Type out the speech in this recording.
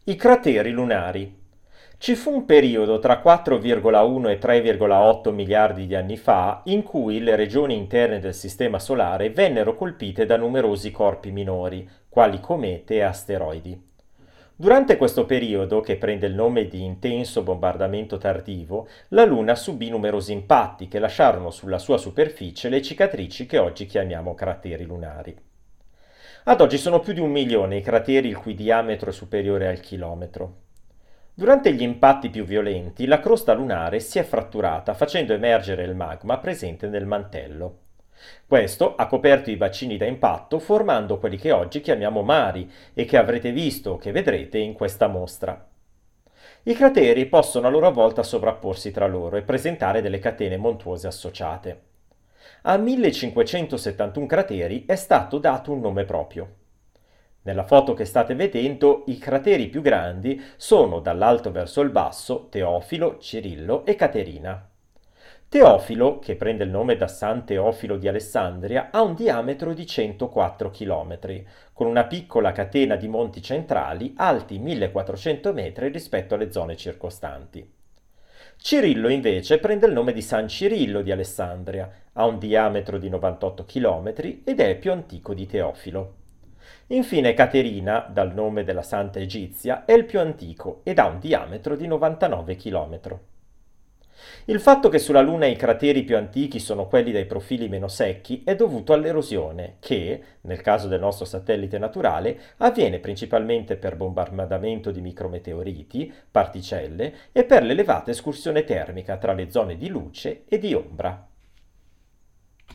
I crateri lunari. Ci fu un periodo tra 4,1 e 3,8 miliardi di anni fa in cui le regioni interne del Sistema Solare vennero colpite da numerosi corpi minori, quali comete e asteroidi. Durante questo periodo, che prende il nome di intenso bombardamento tardivo, la Luna subì numerosi impatti che lasciarono sulla sua superficie le cicatrici che oggi chiamiamo crateri lunari. Ad oggi sono più di 1 milione i crateri il cui diametro è superiore al chilometro. Durante gli impatti più violenti, la crosta lunare si è fratturata facendo emergere il magma presente nel mantello. Questo ha coperto i bacini da impatto formando quelli che oggi chiamiamo mari e che avrete visto o che vedrete in questa mostra. I crateri possono a loro volta sovrapporsi tra loro e presentare delle catene montuose associate. A 1571 crateri è stato dato un nome proprio. Nella foto che state vedendo, i crateri più grandi sono dall'alto verso il basso Teofilo, Cirillo e Caterina. Teofilo, che prende il nome da San Teofilo di Alessandria, ha un diametro di 104 km, con una piccola catena di monti centrali alti 1400 metri rispetto alle zone circostanti. Cirillo invece prende il nome di San Cirillo di Alessandria, ha un diametro di 98 km ed è più antico di Teofilo. Infine Caterina, dal nome della santa egizia, è il più antico ed ha un diametro di 99 km. Il fatto che sulla Luna i crateri più antichi sono quelli dai profili meno secchi è dovuto all'erosione che, nel caso del nostro satellite naturale, avviene principalmente per bombardamento di micrometeoriti, particelle e per l'elevata escursione termica tra le zone di luce e di ombra.